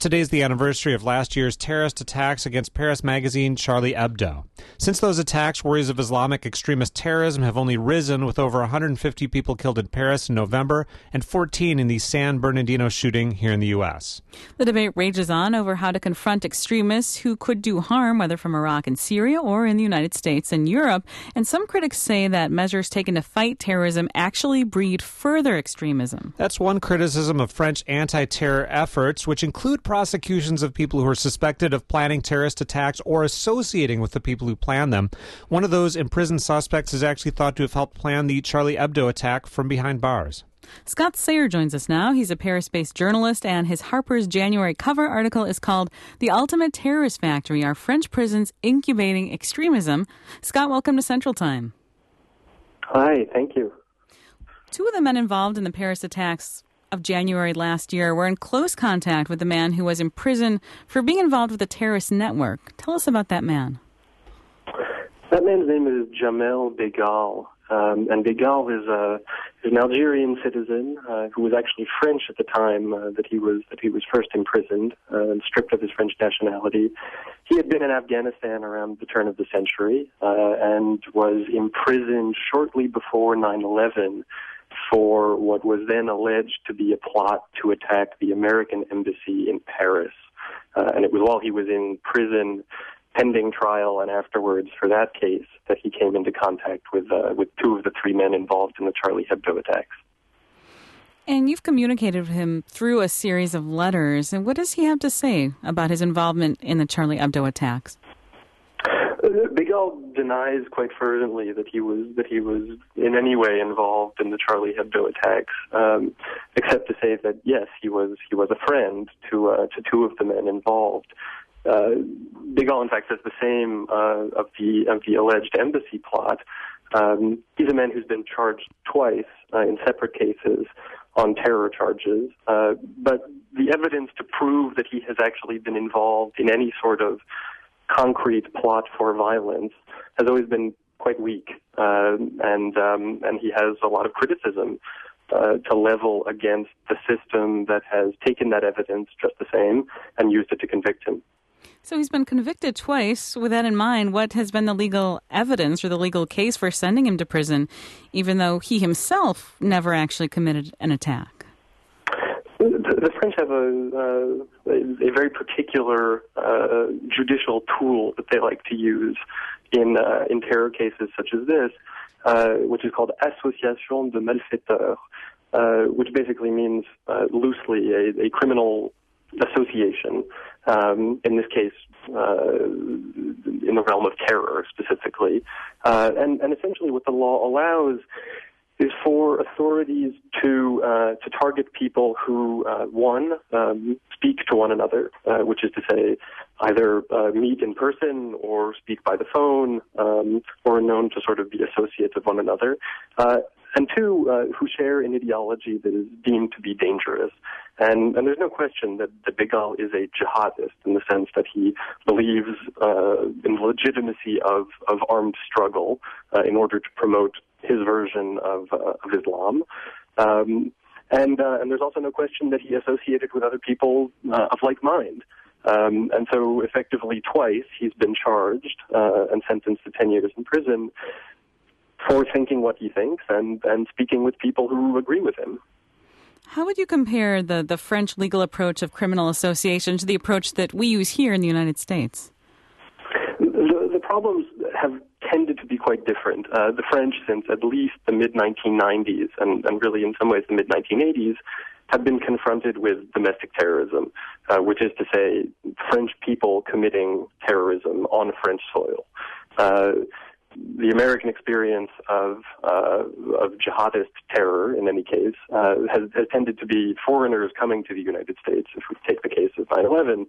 today's the anniversary of last year's terrorist attacks against Paris magazine Charlie Hebdo. Since those attacks, worries of Islamic extremist terrorism have only risen, with over 150 people killed in Paris in November and 14 in the San Bernardino shooting here in the U.S. The debate rages on over how to confront extremists who could do harm, whether from Iraq and Syria or in the United States and Europe. And some critics say that measures taken to fight terrorism actually breed further extremism. That's one criticism of French anti-terror efforts, which include prosecutions of people who are suspected of planning terrorist attacks or associating with the people who plan them. One of those imprisoned suspects is actually thought to have helped plan the Charlie Hebdo attack from behind bars. Scott Sayer joins us now. He's a Paris-based journalist, and his Harper's January cover article is called "The Ultimate Terrorist Factory: Are French Prisons Incubating Extremism?" Scott, welcome to Central Time. Hi, thank you. Two of the men involved in the Paris attacks of January last year were in close contact with the man who was in prison for being involved with a terrorist network. Tell us about that man. That man's name is Jamel Begal, and Begal is an Algerian citizen who was actually French at the time that he was first imprisoned and stripped of his French nationality. He had been in Afghanistan around the turn of the century and was imprisoned shortly before 9/11 for what was then alleged to be a plot to attack the American embassy in Paris. And it was while he was in prison, pending trial and afterwards for that case, that he came into contact with two of the three men involved in the Charlie Hebdo attacks. And you've communicated with him through a series of letters. And what does he have to say about his involvement in the Charlie Hebdo attacks? Begal denies quite fervently that he was in any way involved in the Charlie Hebdo attacks, except to say that yes, he was a friend to two of the men involved. Begal, in fact, says the same of the alleged embassy plot. He's a man who's been charged twice in separate cases on terror charges, but the evidence to prove that he has actually been involved in any sort of concrete plot for violence has always been quite weak, and he has a lot of criticism to level against the system that has taken that evidence just the same and used it to convict him. So he's been convicted twice. With that in mind, what has been the legal evidence or the legal case for sending him to prison, even though he himself never actually committed an attack? The French have a very particular judicial tool that they like to use in terror cases such as this, which is called association de malfaiteurs, which basically means loosely a criminal association. In this case, in the realm of terror specifically, and essentially what the law allows is for authorities to target people who speak to one another, which is to say either meet in person or speak by the phone, or are known to sort of be associates of one another, and two, who share an ideology that is deemed to be dangerous. And there's no question that Begal is a jihadist in the sense that he believes in the legitimacy of armed struggle in order to promote his version of Islam. And there's also no question that he associated with other people of like mind. And so effectively twice he's been charged and sentenced to 10 years in prison for thinking what he thinks and speaking with people who agree with him. How would you compare the French legal approach of criminal association to the approach that we use here in the United States? The problems have tended to be quite different. The French, since at least the mid-1990s, and really in some ways the mid-1980s, have been confronted with domestic terrorism, which is to say French people committing terrorism on French soil. The American experience of jihadist terror, in any case, has tended to be foreigners coming to the United States, if we take the case of 9/11,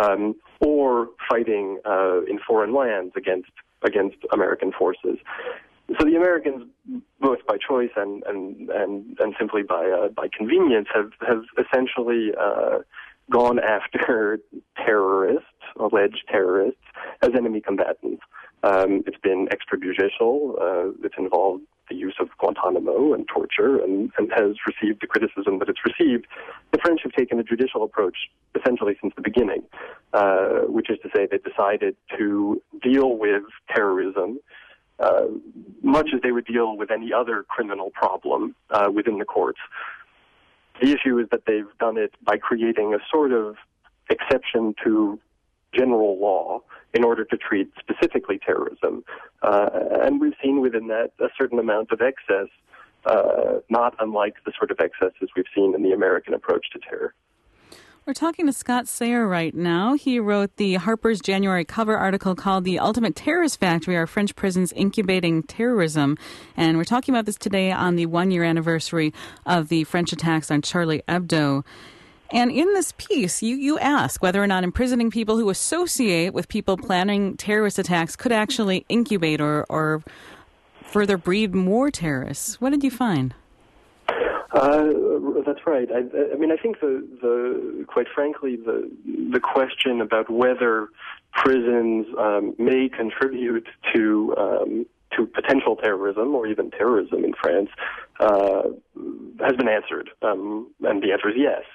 or fighting in foreign lands against American forces. So the Americans, both by choice and simply by convenience, have essentially gone after terrorists, alleged terrorists, as enemy combatants. It's been extrajudicial. It's involved the use of Guantanamo and torture and has received the criticism that it's received, the French have taken a judicial approach essentially since the beginning, which is to say they decided to deal with terrorism much as they would deal with any other criminal problem within the courts. The issue is that they've done it by creating a sort of exception to general law in order to treat specifically terrorism. And we've seen within that a certain amount of excess, not unlike the sort of excesses we've seen in the American approach to terror. We're talking to Scott Sayer right now. He wrote the Harper's January cover article called The Ultimate Terrorist Factory, Are French Prisons Incubating Terrorism? And we're talking about this today on the one-year anniversary of the French attacks on Charlie Hebdo. And in this piece, you ask whether or not imprisoning people who associate with people planning terrorist attacks could actually incubate or further breed more terrorists. What did you find? That's right. I mean, I think the quite frankly, the question about whether prisons may contribute to potential terrorism or even terrorism in France has been answered, and the answer is yes.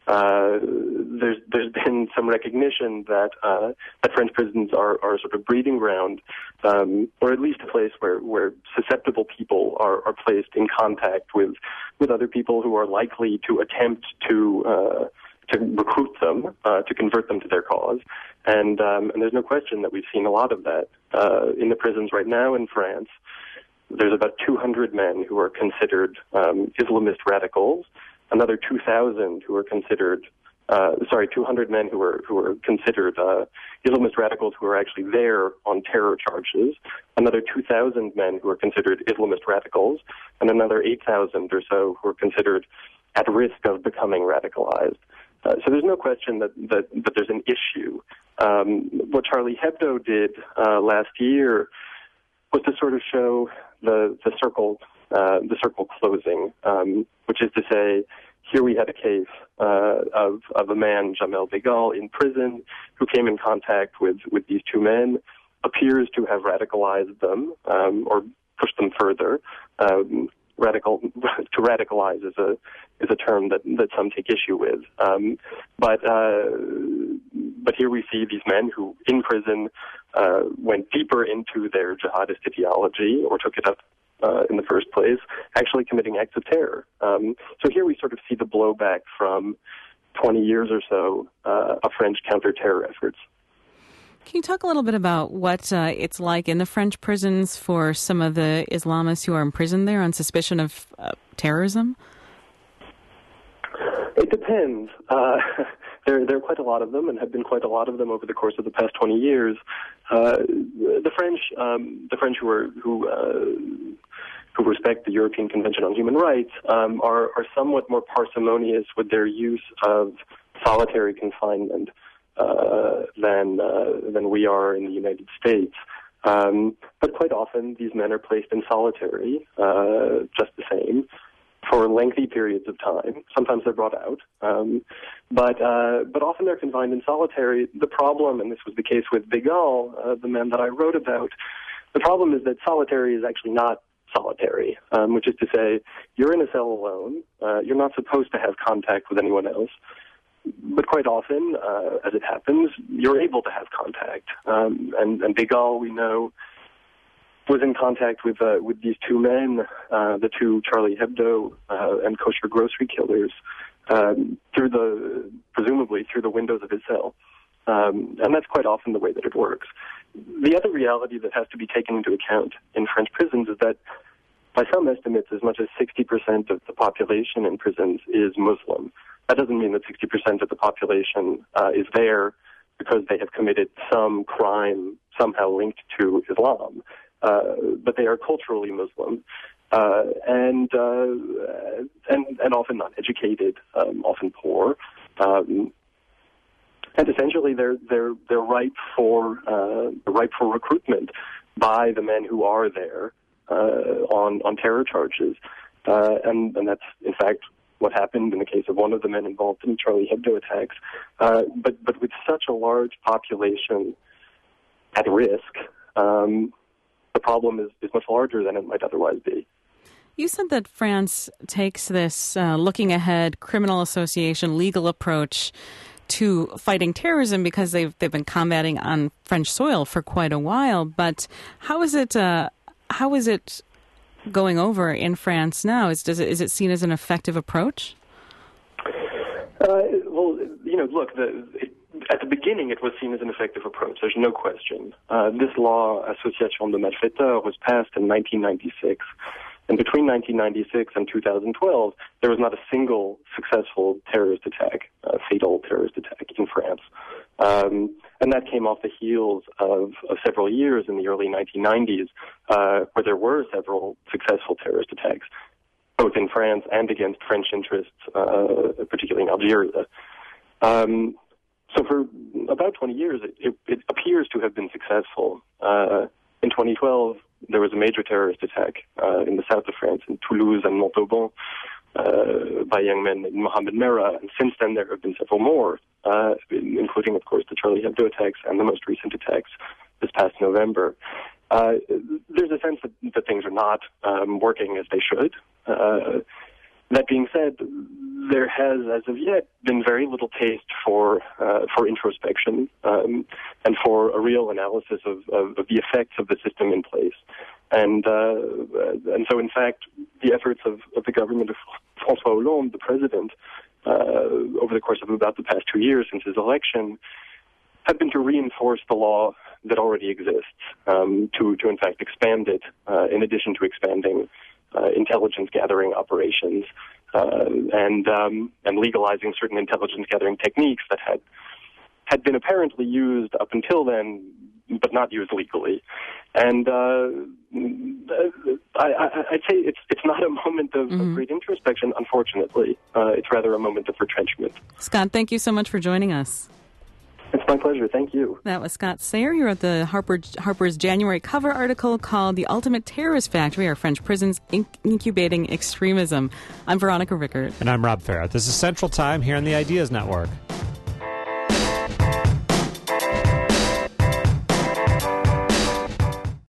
There's been some recognition that French prisons are sort of breeding ground, or at least a place where susceptible people are placed in contact with other people who are likely to attempt to recruit them, to convert them to their cause. And there's no question that we've seen a lot of that in the prisons right now in France. There's about 200 men who are considered Islamist radicals, another 2,000 who are considered 200 men who are considered Islamist radicals who are actually there on terror charges, another 2,000 men who are considered Islamist radicals, and another 8,000 or so who are considered at risk of becoming radicalized. So there's no question that there's an issue. What Charlie Hebdo did last year was to sort of show the circle closing, which is to say, here we had a case of a man, Jamel Begal, in prison, who came in contact with these two men, appears to have radicalized them or pushed them further. To radicalize is a term that some take issue with. But here we see these men who, in prison, went deeper into their jihadist ideology or took it up in the first place, actually committing acts of terror. So here we sort of see the blowback from 20 years or so of French counter-terror efforts. Can you talk a little bit about what it's like in the French prisons for some of the Islamists who are imprisoned there on suspicion of terrorism? It depends. There are quite a lot of them, and have been quite a lot of them over the course of the past 20 years. The French who respect the European Convention on Human Rights are somewhat more parsimonious with their use of solitary confinement than we are in the United States. But quite often, these men are placed in solitary, just the same, for lengthy periods of time. Sometimes they're brought out, but often they're confined in solitary. The problem, and this was the case with Begal, the man that I wrote about, the problem is that solitary is actually not solitary, which is to say, you're in a cell alone. You're not supposed to have contact with anyone else. But quite often, as it happens, you're able to have contact. And Begal, we know, was in contact with these two men, the two Charlie Hebdo and kosher grocery killers, presumably through the windows of his cell. And that's quite often the way that it works. The other reality that has to be taken into account in French prisons is that, by some estimates, as much as 60% of the population in prisons is Muslim. That doesn't mean that 60% of the population is there because they have committed some crime somehow linked to Islam, but they are culturally Muslim and often not educated, often poor, and essentially they're ripe for recruitment by the men who are there on terror charges, and that's in fact what happened in the case of one of the men involved in Charlie Hebdo attacks. But with such a large population at risk, the problem is much larger than it might otherwise be. You said that France takes this looking ahead, criminal association, legal approach to fighting terrorism because they've been combating on French soil for quite a while. But how is it going over in France now? Is it seen as an effective approach? Well, look, at the beginning it was seen as an effective approach. There's no question. This law, Association de malfaiteurs, was passed in 1996. And between 1996 and 2012, there was not a single successful terrorist attack, fatal terrorist attack in France. And that came off the heels of several years in the early 1990s, where there were several successful terrorist attacks, both in France and against French interests, particularly in Algeria. So for about 20 years, it appears to have been successful. In 2012, there was a major terrorist attack in the south of France, in Toulouse and Montauban, by young men named Mohamed Merah. And since then, there have been several more, including, of course, the Charlie Hebdo attacks and the most recent attacks this past November. There's a sense that things are not working as they should. That being said, there has, as of yet, been very little taste for introspection and for a real analysis of the effects of the system in place. And so, in fact, the efforts of the government of François Hollande, the president, over the course of about the past 2 years since his election, have been to reinforce the law that already exists, to in fact expand it, in addition to expanding intelligence gathering operations and legalizing certain intelligence gathering techniques that had been apparently used up until then, but not used legally. And I'd say it's not a moment of great introspection, unfortunately. It's rather a moment of retrenchment. Scott, thank you so much for joining us. It's my pleasure. Thank you. That was Scott Sayer. He wrote the Harper's January cover article called The Ultimate Terrorist Factory, Are French Prisons Incubating Extremism? I'm Veronica Rickert. And I'm Rob Farah. This is Central Time here on the Ideas Network.